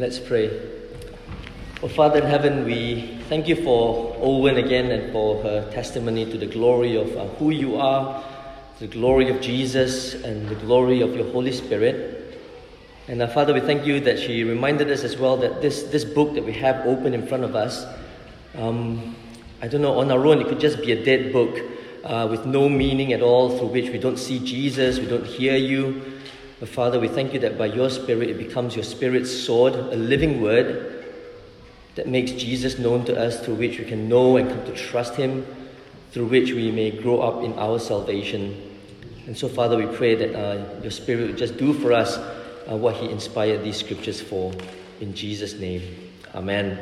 Let's pray. Oh, Father in heaven, we thank you for Owen again and for her testimony to the glory of who you are, the glory of Jesus and the glory of your Holy Spirit. And Father, we thank you that she reminded us as well that this book that we have open in front of us, I don't know, on our own it could just be a dead book with no meaning at all, through which we don't see Jesus, we don't hear you. But Father, we thank you that by your Spirit it becomes your Spirit's sword, a living word that makes Jesus known to us, through which we can know and come to trust him, through which we may grow up in our salvation. And so, Father, we pray that your Spirit would just do for us what he inspired these scriptures for. In Jesus' name, amen.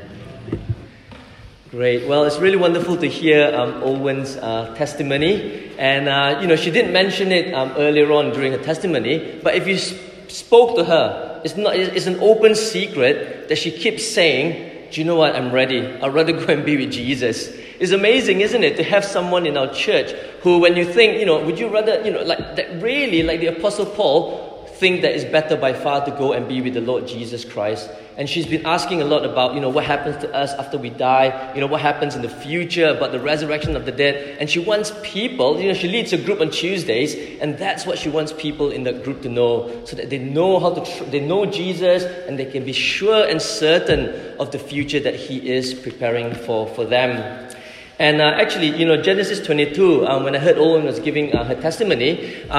Great. Well, it's really wonderful to hear Owen's testimony. And, she didn't mention it earlier on during her testimony, but if you spoke to her, it's an open secret that she keeps saying, do you know what, I'm ready. I'd rather go and be with Jesus. It's amazing, isn't it, to have someone in our church who, when you think, would you rather, like that really, like the Apostle Paul, think that it's better by far to go and be with the Lord Jesus Christ. And she's been asking a lot about, what happens to us after we die, what happens in the future, about the resurrection of the dead. And she wants people, she leads a group on Tuesdays, and that's what she wants people in that group to know, so that they know they know Jesus, and they can be sure and certain of the future that he is preparing for them. And actually, Genesis 22, when I heard Owen was giving her testimony,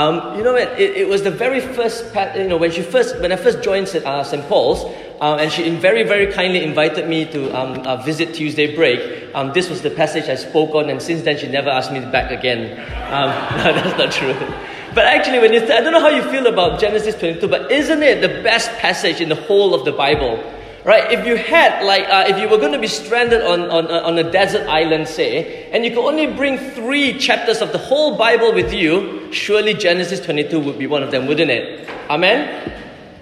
it was the very first, when I first joined St. Paul's, and she very, very kindly invited me to visit Tuesday break. This was the passage I spoke on, and since then she never asked me back again. No, that's not true. But actually, I don't know how you feel about Genesis 22, but isn't it the best passage in the whole of the Bible? Right, if you had, if you were going to be stranded on a desert island, say, and you could only bring 3 chapters of the whole Bible with you, surely Genesis 22 would be one of them, wouldn't it? Amen?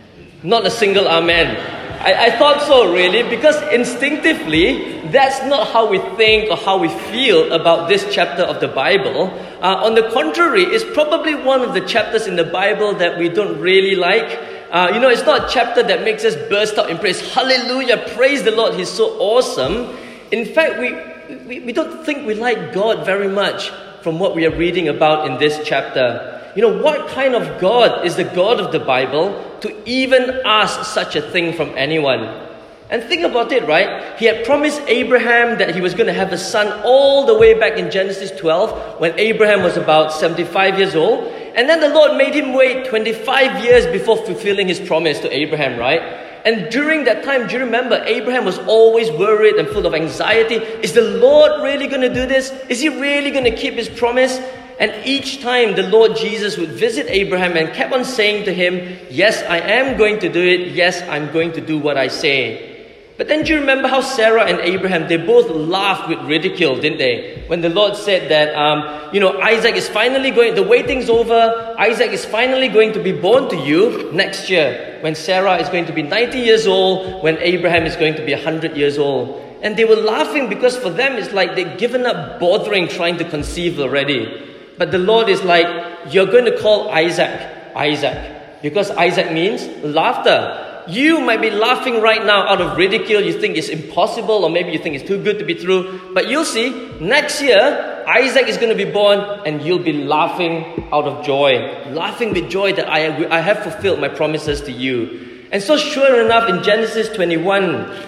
Not a single amen. I thought so, really, because instinctively, that's not how we think or how we feel about this chapter of the Bible. On the contrary, it's probably one of the chapters in the Bible that we don't really like. It's not a chapter that makes us burst out in praise. Hallelujah, praise the Lord, he's so awesome. In fact, we don't think we like God very much from what we are reading about in this chapter. What kind of God is the God of the Bible to even ask such a thing from anyone? And think about it, right? He had promised Abraham that he was going to have a son all the way back in Genesis 12, when Abraham was about 75 years old. And then the Lord made him wait 25 years before fulfilling his promise to Abraham, right? And during that time, do you remember, Abraham was always worried and full of anxiety. Is the Lord really going to do this? Is he really going to keep his promise? And each time the Lord Jesus would visit Abraham and kept on saying to him, yes, I am going to do it. Yes, I'm going to do what I say. But then do you remember how Sarah and Abraham, they both laughed with ridicule, didn't they? When the Lord said that, Isaac is finally the waiting's over. Isaac is finally going to be born to you next year, when Sarah is going to be 90 years old, when Abraham is going to be 100 years old. And they were laughing because for them it's like they've given up bothering trying to conceive already. But the Lord is like, you're going to call Isaac, because Isaac means laughter. You might be laughing right now out of ridicule. You think it's impossible, or maybe you think it's too good to be true. But you'll see, next year, Isaac is going to be born, and you'll be laughing out of joy. Laughing with joy that I have fulfilled my promises to you. And so sure enough, in Genesis 21,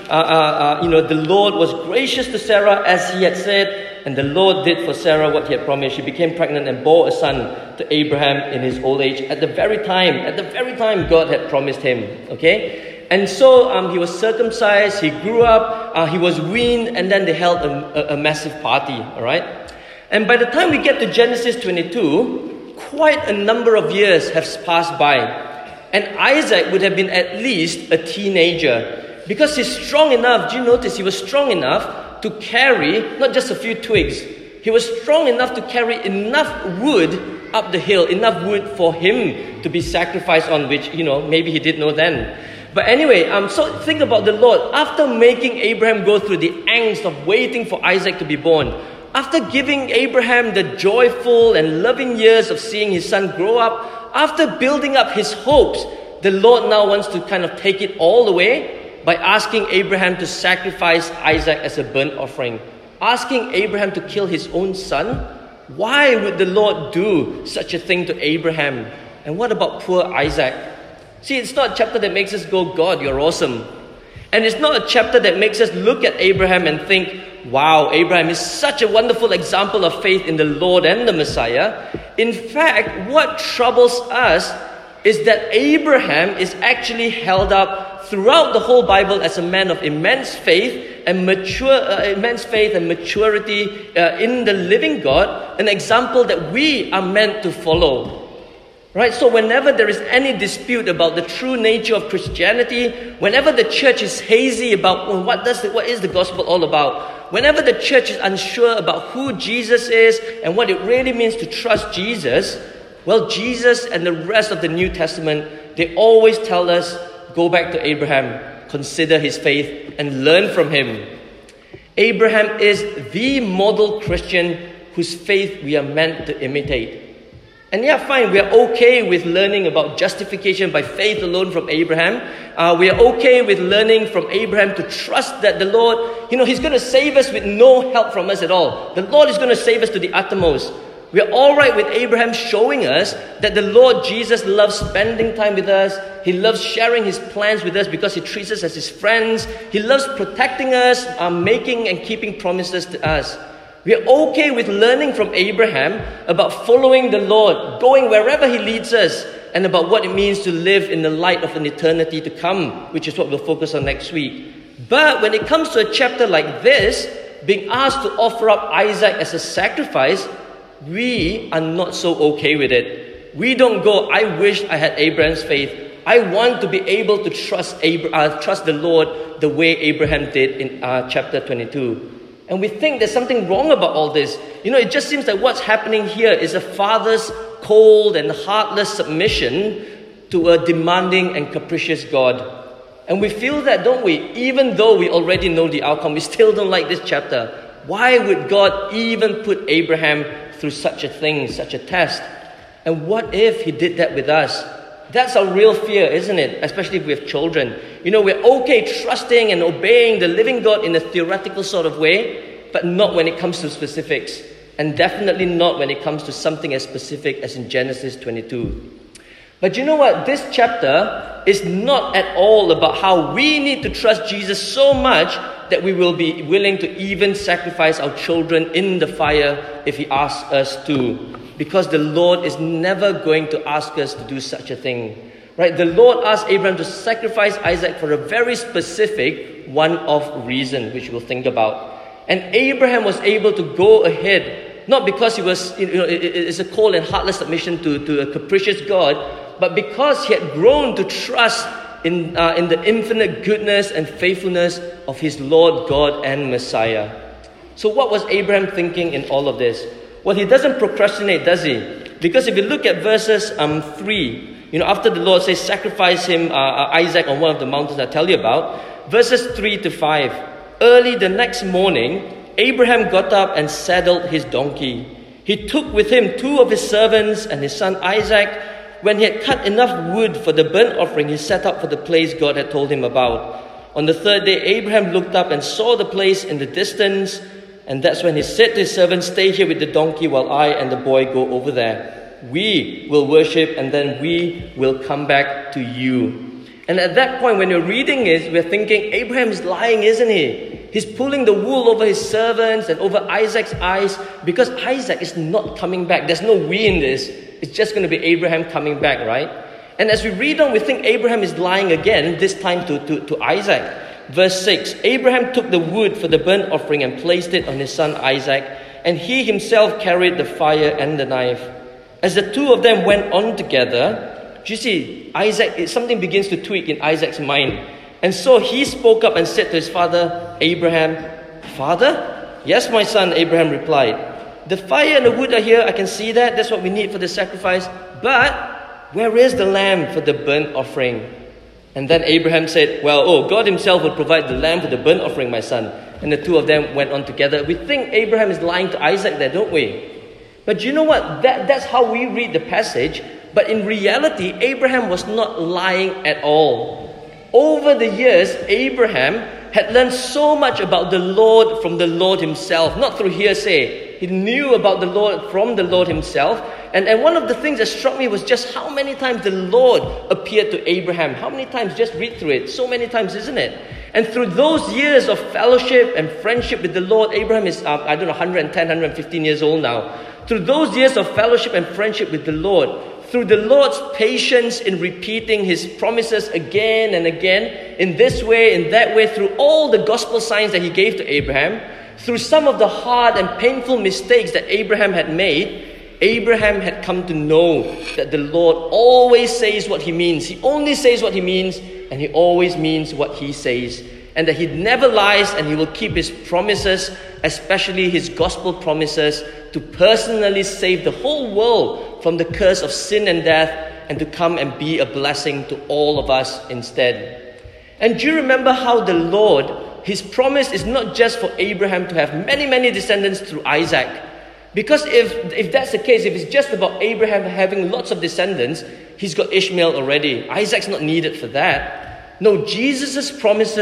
the Lord was gracious to Sarah as he had said, and the Lord did for Sarah what he had promised. She became pregnant and bore a son to Abraham in his old age at the very time God had promised him. Okay? And so he was circumcised, he grew up, he was weaned, and then they held a massive party. Alright? And by the time we get to Genesis 22, quite a number of years have passed by. And Isaac would have been at least a teenager, because he's strong enough. Do you notice he was strong enough to carry not just a few twigs? He was strong enough to carry enough wood up the hill, enough wood for him to be sacrificed on, which, maybe he didn't know then. But anyway, so think about the Lord. After making Abraham go through the angst of waiting for Isaac to be born, after giving Abraham the joyful and loving years of seeing his son grow up, after building up his hopes, the Lord now wants to kind of take it all away. by asking Abraham to sacrifice Isaac as a burnt offering, asking Abraham to kill his own son. Why would the Lord do such a thing to Abraham? And what about poor Isaac? See, it's not a chapter that makes us go, God, you're awesome. And it's not a chapter that makes us look at Abraham and think, wow, Abraham is such a wonderful example of faith in the Lord and the Messiah. In fact, what troubles us is that Abraham is actually held up throughout the whole Bible as a man of immense faith and maturity in the living God, an example that we are meant to follow. Right? So whenever there is any dispute about the true nature of Christianity, whenever the church is hazy about what is the gospel all about, whenever the church is unsure about who Jesus is and what it really means to trust Jesus, well, Jesus and the rest of the New Testament, they always tell us, go back to Abraham, consider his faith, and learn from him. Abraham is the model Christian whose faith we are meant to imitate. And yeah, fine, we are okay with learning about justification by faith alone from Abraham. We are okay with learning from Abraham to trust that the Lord, He's going to save us with no help from us at all. The Lord is going to save us to the uttermost. We are all right with Abraham showing us that the Lord Jesus loves spending time with us. He loves sharing his plans with us because he treats us as his friends. He loves protecting us, making and keeping promises to us. We are okay with learning from Abraham about following the Lord, going wherever he leads us, and about what it means to live in the light of an eternity to come, which is what we'll focus on next week. But when it comes to a chapter like this, being asked to offer up Isaac as a sacrifice, we are not so okay with it. We don't go, I wish I had Abraham's faith. I want to be able to trust the Lord the way Abraham did in chapter 22. And we think there's something wrong about all this. It just seems like what's happening here is a father's cold and heartless submission to a demanding and capricious God. And we feel that, don't we? Even though we already know the outcome, we still don't like this chapter. Why would God even put Abraham through such a thing, such a test? And what if he did that with us? That's our real fear, isn't it? Especially if we have children. We're okay trusting and obeying the living God in a theoretical sort of way, but not when it comes to specifics. And definitely not when it comes to something as specific as in Genesis 22. But you know what? This chapter is not at all about how we need to trust Jesus so much that we will be willing to even sacrifice our children in the fire if he asks us to. Because the Lord is never going to ask us to do such a thing. Right? The Lord asked Abraham to sacrifice Isaac for a very specific one-off reason, which we'll think about. And Abraham was able to go ahead, not because he was, it's a cold and heartless submission to a capricious God, but because he had grown to trust in the infinite goodness and faithfulness of his Lord God and Messiah. So what was Abraham thinking in all of this? Well, he doesn't procrastinate, does he? Because if you look at verses 3, after the Lord says, sacrifice him, Isaac, on one of the mountains I tell you about, verses 3 to 5. Early the next morning, Abraham got up and saddled his donkey. He took with him 2 of his servants and his son Isaac. When he had cut enough wood for the burnt offering, he set out for the place God had told him about. On the 3rd day, Abraham looked up and saw the place in the distance. And that's when he said to his servant, stay here with the donkey while I and the boy go over there. We will worship and then we will come back to you. And at that point, when you're reading it, we're thinking, Abraham is lying, isn't he? He's pulling the wool over his servants and over Isaac's eyes because Isaac is not coming back. There's no we in this. It's just going to be Abraham coming back, right? And as we read on, we think Abraham is lying again, this time to Isaac. Verse 6, Abraham took the wood for the burnt offering and placed it on his son Isaac, and he himself carried the fire and the knife. As the 2 of them went on together, you see, something begins to tweak in Isaac's mind. And so he spoke up and said to his father, Abraham, Father? Yes, my son, Abraham replied. The fire and the wood are here, I can see that, that's what we need for the sacrifice. But where is the lamb for the burnt offering? And then Abraham said, God himself will provide the lamb for the burnt offering, my son. And the 2 of them went on together. We think Abraham is lying to Isaac there, don't we? But you know what? That's how we read the passage. But in reality, Abraham was not lying at all. Over the years, Abraham had learned so much about the Lord from the Lord himself, not through hearsay. He knew about the Lord from the Lord himself. And one of the things that struck me was just how many times the Lord appeared to Abraham. How many times? Just read through it. So many times, isn't it? And through those years of fellowship and friendship with the Lord, Abraham is, 110, 115 years old now. Through those years of fellowship and friendship with the Lord, through the Lord's patience in repeating his promises again and again, in this way, in that way, through all the gospel signs that he gave to Abraham, through some of the hard and painful mistakes that Abraham had made, Abraham had come to know that the Lord always says what he means. He only says what he means, and he always means what he says. And that he never lies, and he will keep his promises, especially his gospel promises, to personally save the whole world from the curse of sin and death, and to come and be a blessing to all of us instead. And do you remember how the Lord, his promise is not just for Abraham to have many, many descendants through Isaac. Because if that's the case, if it's just about Abraham having lots of descendants, he's got Ishmael already. Isaac's not needed for that. No, Jesus' promise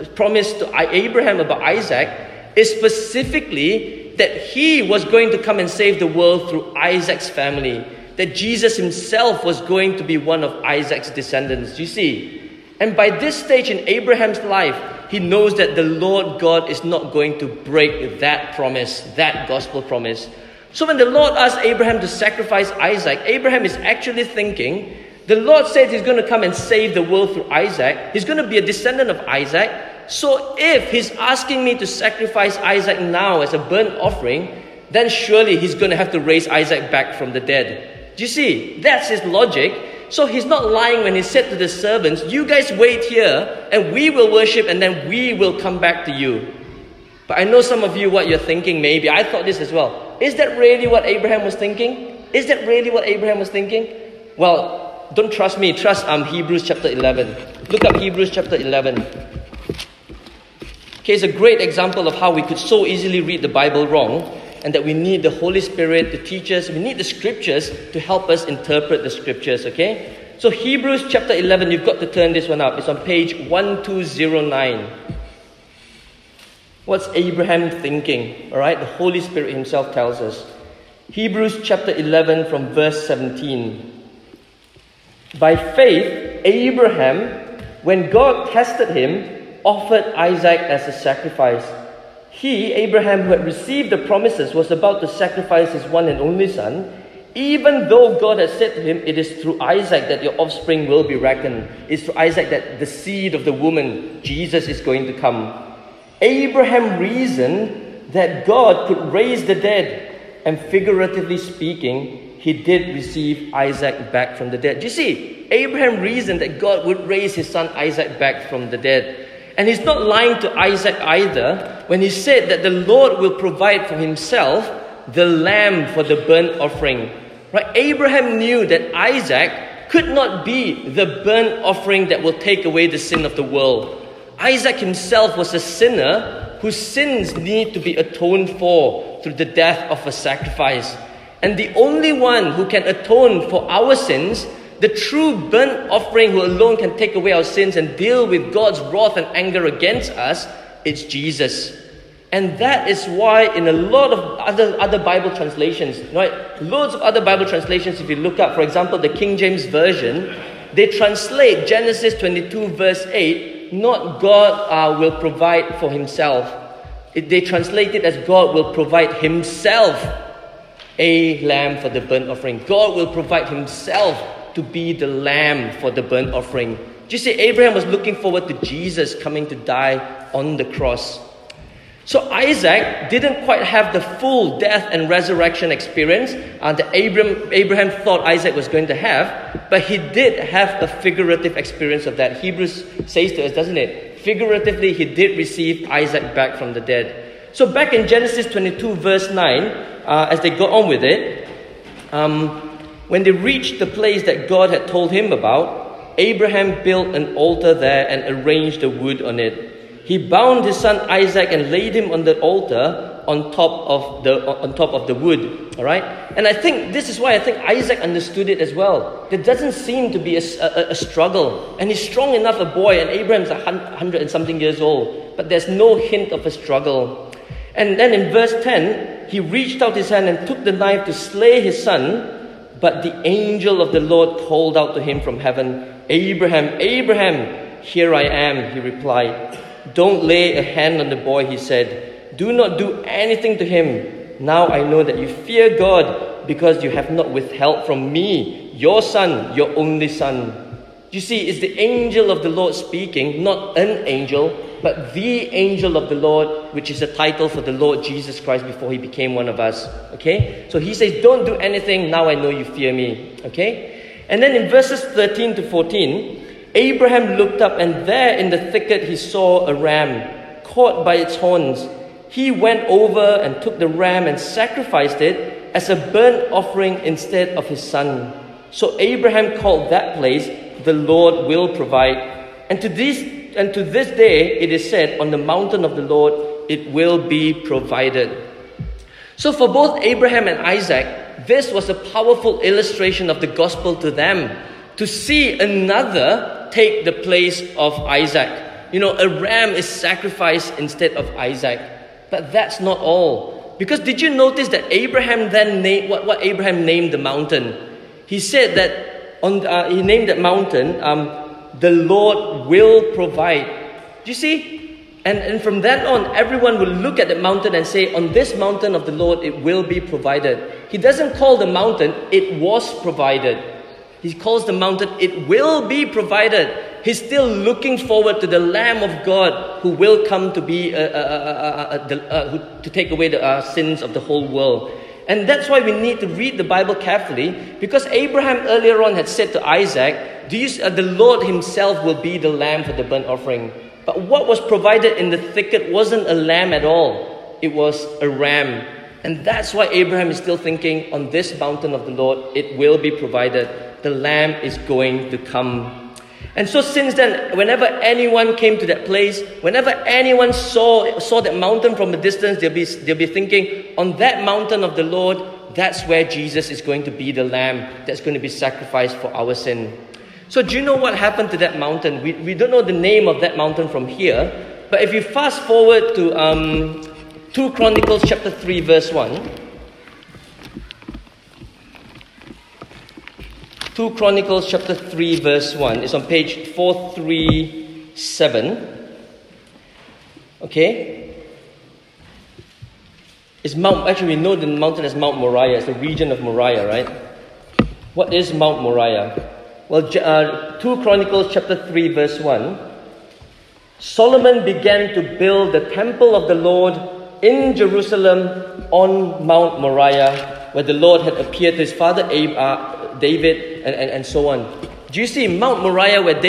to Abraham about Isaac is specifically that he was going to come and save the world through Isaac's family. That Jesus himself was going to be one of Isaac's descendants. You see? And by this stage in Abraham's life, he knows that the Lord God is not going to break that promise, that gospel promise. So when the Lord asked Abraham to sacrifice Isaac, Abraham is actually thinking, the Lord said he's going to come and save the world through Isaac. He's going to be a descendant of Isaac. So if he's asking me to sacrifice Isaac now as a burnt offering, then surely he's going to have to raise Isaac back from the dead. Do you see? That's his logic. So he's not lying when he said to the servants, you guys wait here and we will worship and then we will come back to you. But I know some of you what you're thinking maybe. I thought this as well. Is that really what Abraham was thinking? Is that really what Abraham was thinking? Well, don't trust me. Trust Hebrews chapter 11. Look up Hebrews chapter 11. Okay, it's a great example of how we could so easily read the Bible wrong, and that we need the Holy Spirit to teach us. We need the scriptures to help us interpret the scriptures, okay? So Hebrews chapter 11, you've got to turn this one up. It's on page 1209. What's Abraham thinking? All right, the Holy Spirit himself tells us. Hebrews chapter 11 from verse 17. By faith, Abraham, when God tested him, offered Isaac as a sacrifice. He, Abraham, who had received the promises, was about to sacrifice his one and only son, even though God had said to him, it is through Isaac that your offspring will be reckoned. It's through Isaac that the seed of the woman, Jesus, is going to come. Abraham reasoned that God could raise the dead, and figuratively speaking, he did receive Isaac back from the dead. Do you see? Abraham reasoned that God would raise his son Isaac back from the dead. And he's not lying to Isaac either when he said that the Lord will provide for himself the lamb for the burnt offering. Right? Abraham knew that Isaac could not be the burnt offering that will take away the sin of the world. Isaac himself was a sinner whose sins need to be atoned for through the death of a sacrifice. And the only one who can atone for our sins, the true burnt offering who alone can take away our sins and deal with God's wrath and anger against us, it's Jesus. And that is why in a lot of other Bible translations, right, loads of other Bible translations, if you look up, for example, the King James Version, they translate Genesis 22 verse 8, not God will provide for himself. They translate it as God will provide himself a lamb for the burnt offering. God will provide himself to be the lamb for the burnt offering. Do you see, Abraham was looking forward to Jesus coming to die on the cross. So Isaac didn't quite have the full death and resurrection experience that Abraham thought Isaac was going to have, but he did have a figurative experience of that. Hebrews says to us, doesn't it? Figuratively, he did receive Isaac back from the dead. So back in Genesis 22 verse 9, as they go on with it, when they reached the place that God had told him about, Abraham built an altar there and arranged the wood on it. He bound his son Isaac and laid him on the altar on top of the wood. All right, and I think this is why I think Isaac understood it as well. There doesn't seem to be a struggle, and he's strong enough a boy, and Abraham's 100 and something years old, but there's no hint of a struggle. And then in verse 10, he reached out his hand and took the knife to slay his son. But the angel of the Lord called out to him from heaven, "Abraham, Abraham, here I am," he replied. "Don't lay a hand on the boy," he said. "Do not do anything to him. Now I know that you fear God, because you have not withheld from me your son, your only son." You see, it's the angel of the Lord speaking, not an angel, but the angel of the Lord, which is a title for the Lord Jesus Christ before he became one of us. Okay? So he says, "Don't do anything, now I know you fear me." Okay? And then in verses 13 to 14, Abraham looked up, and there in the thicket he saw a ram caught by its horns. He went over and took the ram and sacrificed it as a burnt offering instead of his son. So Abraham called that place, "The Lord will provide." And to this day it is said, "On the mountain of the Lord it will be provided." So for both Abraham and Isaac, this was a powerful illustration of the gospel to them, to see another take the place of Isaac. You know, a ram is sacrificed instead of Isaac. But that's not all. Because did you notice that Abraham then named what Abraham named the mountain? He said that he named that mountain, "The Lord will provide." Do you see? And from then on, everyone will look at the mountain and say, "On this mountain of the Lord, it will be provided." He doesn't call the mountain, "It was provided." He calls the mountain, "It will be provided." He's still looking forward to the Lamb of God who will come to be to take away the sins of the whole world. And that's why we need to read the Bible carefully, because Abraham earlier on had said to Isaac, "The Lord himself will be the lamb for the burnt offering." But what was provided in the thicket wasn't a lamb at all. It was a ram. And that's why Abraham is still thinking, "On this mountain of the Lord, it will be provided. The lamb is going to come." And so since then, whenever anyone came to that place, whenever anyone saw that mountain from a distance, they'll be thinking, "On that mountain of the Lord, that's where Jesus is going to be the lamb that's going to be sacrificed for our sin." So do you know what happened to that mountain? We don't know the name of that mountain from here, but if you fast forward to 2 Chronicles chapter 3 verse 1. 2 Chronicles chapter 3 verse 1. It's on page 437. Okay? Actually, we know the mountain as Mount Moriah. It's the region of Moriah, right? What is Mount Moriah? Well, 2 Chronicles chapter 3 verse 1. Solomon began to build the temple of the Lord in Jerusalem on Mount Moriah, where the Lord had appeared to his father David, and so on. Do you see Mount Moriah, where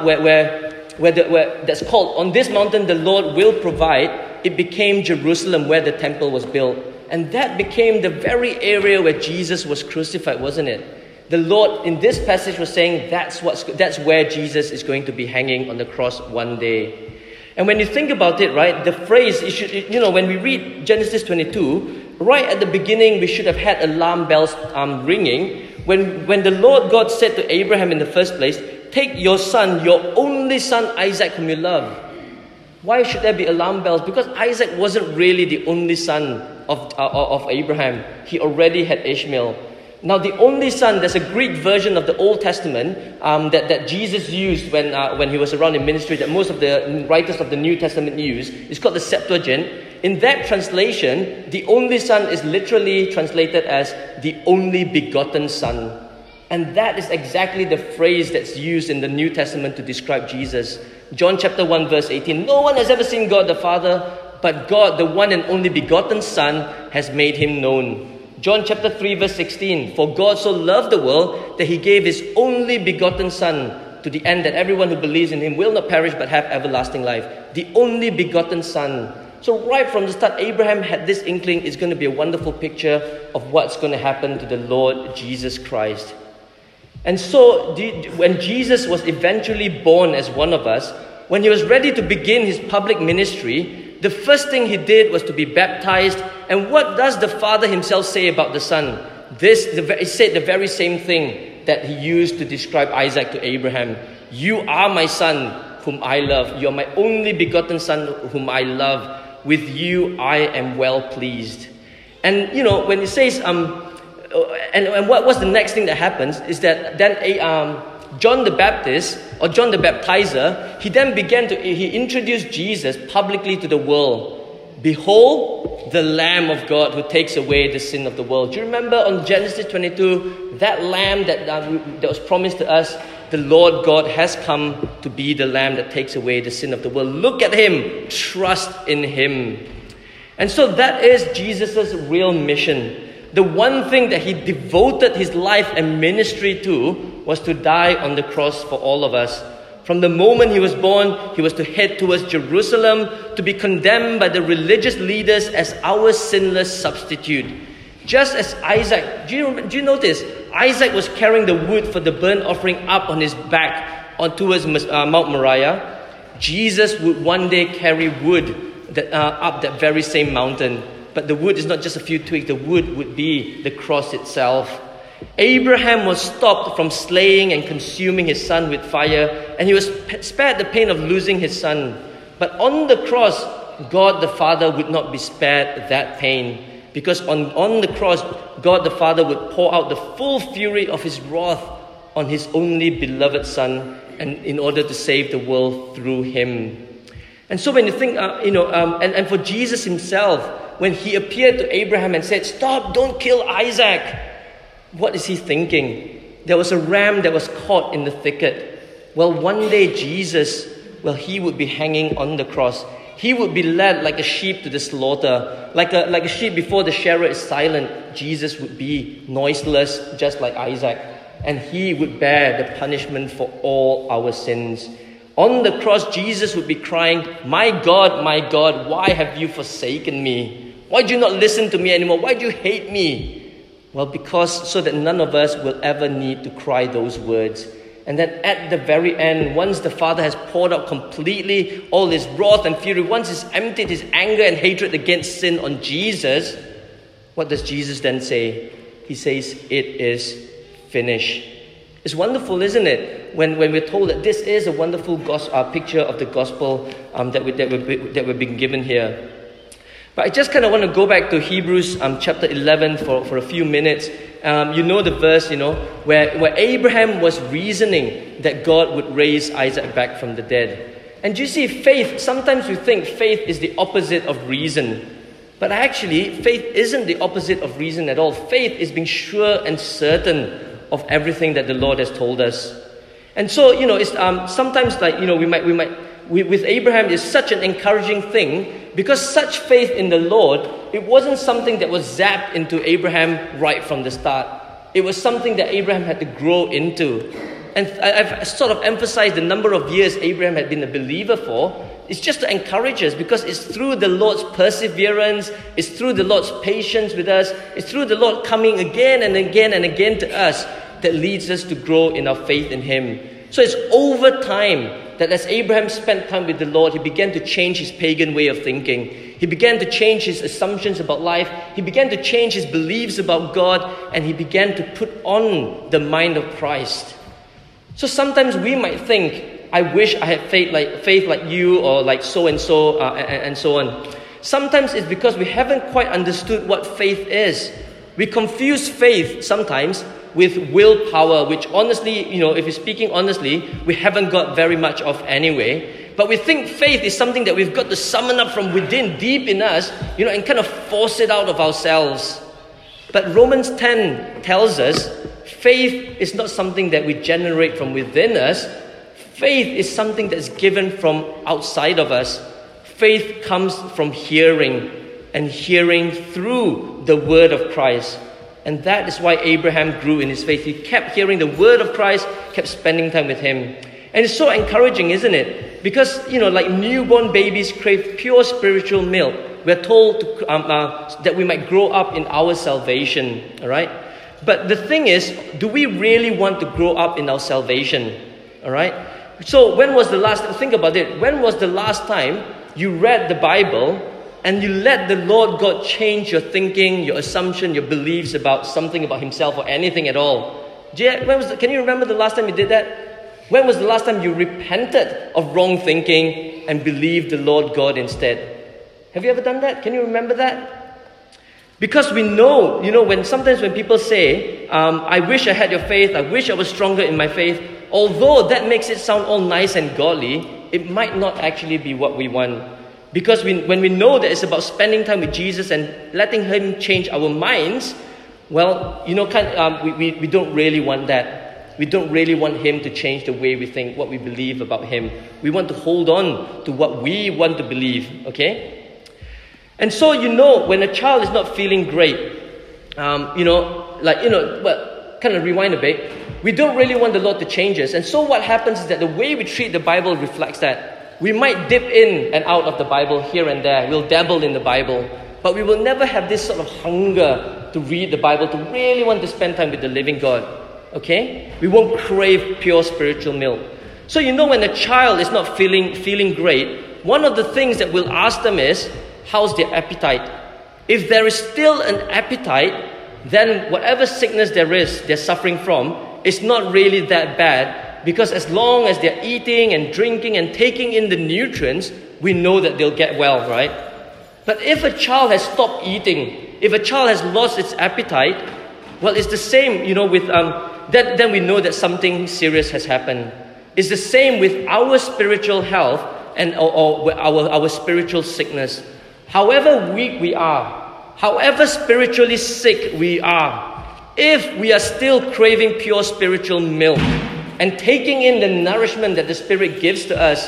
that's called, "On this mountain the Lord will provide"? It became Jerusalem, where the temple was built, and that became the very area where Jesus was crucified, wasn't it? The Lord in this passage was saying that's where Jesus is going to be hanging on the cross one day. And when you think about it, right, the phrase, when we read Genesis 22, right at the beginning, we should have had alarm bells ringing. When the Lord God said to Abraham in the first place, "Take your son, your only son Isaac, whom you love." Why should there be alarm bells? Because Isaac wasn't really the only son of Abraham. He already had Ishmael. Now, the only son, there's a Greek version of the Old Testament that Jesus used when he was around in ministry, that most of the writers of the New Testament use. It's called the Septuagint. In that translation, the only son is literally translated as the only begotten son. And that is exactly the phrase that's used in the New Testament to describe Jesus. John chapter 1 verse 18, "No one has ever seen God the Father, but God, the one and only begotten Son, has made him known." John chapter 3 verse 16, "For God so loved the world that he gave his only begotten Son, to the end that everyone who believes in him will not perish but have everlasting life." The only begotten Son. So right from the start, Abraham had this inkling it's going to be a wonderful picture of what's going to happen to the Lord Jesus Christ. And so when Jesus was eventually born as one of us, when he was ready to begin his public ministry, the first thing he did was to be baptized. And what does the Father himself say about the Son? He said the very same thing that he used to describe Isaac to Abraham. You are my son whom I love. You are my only begotten son whom I love. With you I am well pleased. And when he says, and what's the next thing that happens is that then John the Baptist, or John the Baptizer, he introduced Jesus publicly to the world. Behold, the Lamb of God who takes away the sin of the world. Do you remember on Genesis 22, that Lamb that was promised to us? The Lord God has come to be the Lamb that takes away the sin of the world. Look at him. Trust in him. And so that is Jesus' real mission. The one thing that he devoted his life and ministry to was to die on the cross for all of us. From the moment he was born, he was to head towards Jerusalem to be condemned by the religious leaders as our sinless substitute. Just as Isaac, do you notice? Isaac was carrying the wood for the burnt offering up on his back towards Mount Moriah. Jesus would one day carry wood up that very same mountain. But the wood is not just a few twigs. The wood would be the cross itself. Abraham was stopped from slaying and consuming his son with fire, and he was spared the pain of losing his son. But on the cross, God the Father would not be spared that pain, because on the cross, God the Father would pour out the full fury of his wrath on his only beloved son, and in order to save the world through him. And so when you think, and for Jesus himself, when he appeared to Abraham and said, "Stop, don't kill Isaac," what is he thinking? There was a ram that was caught in the thicket. Well, one day Jesus, he would be hanging on the cross. He would be led like a sheep to the slaughter. Like a sheep before the shearer is silent, Jesus would be noiseless, just like Isaac. And he would bear the punishment for all our sins. On the cross, Jesus would be crying, my God, why have you forsaken me? Why do you not listen to me anymore? Why do you hate me?" Well, because so that none of us will ever need to cry those words. And then at the very end, once the Father has poured out completely all his wrath and fury, once he's emptied his anger and hatred against sin on Jesus, what does Jesus then say? He says, "It is finished." It's wonderful, isn't it? When we're told that this is a wonderful picture of the gospel that we've been given here. But I just kind of want to go back to Hebrews chapter 11 for a few minutes. You know the verse, where Abraham was reasoning that God would raise Isaac back from the dead. And you see, faith, sometimes we think faith is the opposite of reason. But actually, faith isn't the opposite of reason at all. Faith is being sure and certain of everything that the Lord has told us. And so, it's sometimes like, with Abraham, it's such an encouraging thing, because such faith in the Lord, it wasn't something that was zapped into Abraham right from the start. It was something that Abraham had to grow into. And I've sort of emphasized the number of years Abraham had been a believer for. It's just to encourage us, because it's through the Lord's perseverance, it's through the Lord's patience with us, it's through the Lord coming again and again and again to us that leads us to grow in our faith in him. So it's over time that as Abraham spent time with the Lord, he began to change his pagan way of thinking. He began to change his assumptions about life. He began to change his beliefs about God, and he began to put on the mind of Christ. So sometimes we might think, I wish I had faith like you, or like so-and-so, and so on. Sometimes it's because we haven't quite understood what faith is. We confuse faith sometimes with willpower, which honestly, if you're speaking honestly, we haven't got very much of anyway. But we think faith is something that we've got to summon up from within, deep in us, and kind of force it out of ourselves. But Romans 10 tells us, faith is not something that we generate from within us. Faith is something that's given from outside of us. Faith comes from hearing, and hearing through the word of Christ. And that is why Abraham grew in his faith. He kept hearing the word of Christ, kept spending time with him. And it's so encouraging, isn't it? Because, like newborn babies crave pure spiritual milk. We're told that we might grow up in our salvation, all right? But the thing is, do we really want to grow up in our salvation, all right? So think about it. When was the last time you read the Bible and you let the Lord God change your thinking, your assumption, your beliefs about something about Himself or anything at all. Can you remember the last time you did that? When was the last time you repented of wrong thinking and believed the Lord God instead? Have you ever done that? Can you remember that? Because we know, sometimes when people say, I wish I had your faith, I wish I was stronger in my faith, although that makes it sound all nice and godly, it might not actually be what we want. Because when we know that it's about spending time with Jesus and letting Him change our minds, well, we don't really want that. We don't really want Him to change the way we think, what we believe about Him. We want to hold on to what we want to believe, okay? And so, when a child is not feeling great, kind of rewind a bit, we don't really want the Lord to change us. And so what happens is that the way we treat the Bible reflects that. We might dip in and out of the Bible here and there. We'll dabble in the Bible. But we will never have this sort of hunger to read the Bible, to really want to spend time with the living God. Okay? We won't crave pure spiritual milk. So when a child is not feeling great, one of the things that we'll ask them is, how's their appetite? If there is still an appetite, then whatever sickness they're suffering from, is not really that bad, because as long as they're eating and drinking and taking in the nutrients, we know that they'll get well, right? But if a child has stopped eating, if a child has lost its appetite, well, it's the same, then we know that something serious has happened. It's the same with our spiritual health and or our spiritual sickness. However weak we are, however spiritually sick we are, if we are still craving pure spiritual milk and taking in the nourishment that the Spirit gives to us,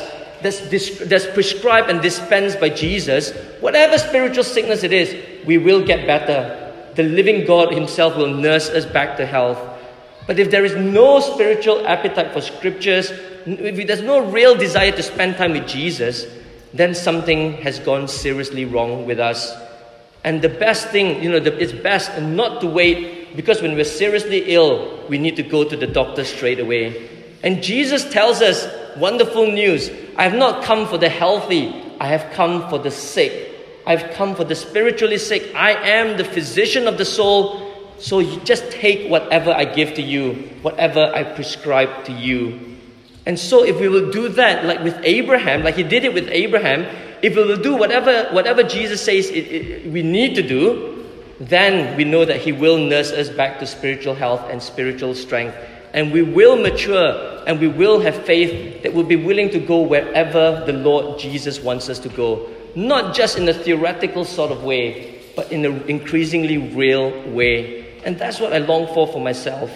that's prescribed and dispensed by Jesus, whatever spiritual sickness it is, we will get better. The living God Himself will nurse us back to health. But if there is no spiritual appetite for Scriptures, if there's no real desire to spend time with Jesus, then something has gone seriously wrong with us. And the best thing, it's best not to wait, because when we're seriously ill, we need to go to the doctor straight away. And Jesus tells us wonderful news. I have not come for the healthy, I have come for the sick. I've come for the spiritually sick. I am the physician of the soul. So you just take whatever I give to you, whatever I prescribe to you. And so if we will do that, like with Abraham, like He did it with Abraham, if we will do whatever Jesus says we need to do, then we know that He will nurse us back to spiritual health and spiritual strength. And we will mature and we will have faith that we'll be willing to go wherever the Lord Jesus wants us to go. Not just in a theoretical sort of way, but in an increasingly real way. And that's what I long for myself.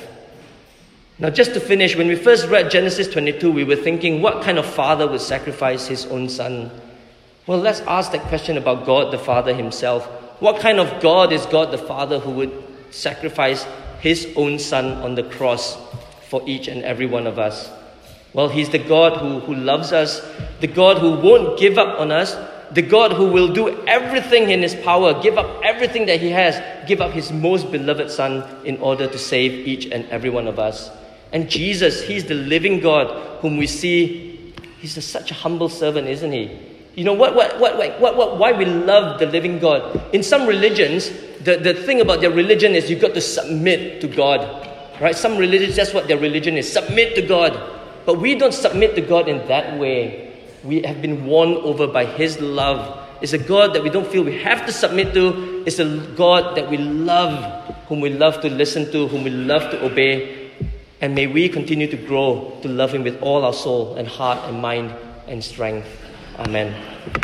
Now, just to finish, when we first read Genesis 22, we were thinking, what kind of father would sacrifice his own son? Well, let's ask that question about God the Father Himself. What kind of God is God the Father who would sacrifice His own Son on the cross for each and every one of us? Well, He's the God who loves us, the God who won't give up on us, the God who will do everything in His power, give up everything that He has, give up His most beloved Son in order to save each and every one of us. And Jesus, He's the living God whom we see. He's such a humble servant, isn't He? Why we love the living God? In some religions, the thing about their religion is you've got to submit to God. Right? Some religions, that's what their religion is. Submit to God. But we don't submit to God in that way. We have been won over by His love. It's a God that we don't feel we have to submit to. It's a God that we love, whom we love to listen to, whom we love to obey. And may we continue to grow to love Him with all our soul and heart and mind and strength. Amen.